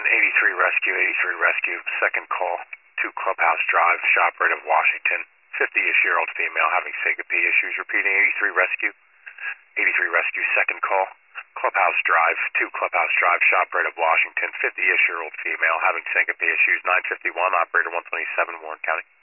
83 Rescue, 83 Rescue, second call, 2 Clubhouse Drive, ShopRite of Washington, 50-ish-year-old female having syncope issues. Repeating, 83 Rescue, 83 Rescue, second call, Clubhouse Drive, 2 Clubhouse Drive, ShopRite of Washington, 50-ish-year-old female having syncope issues. 951, operator 127, Warren County.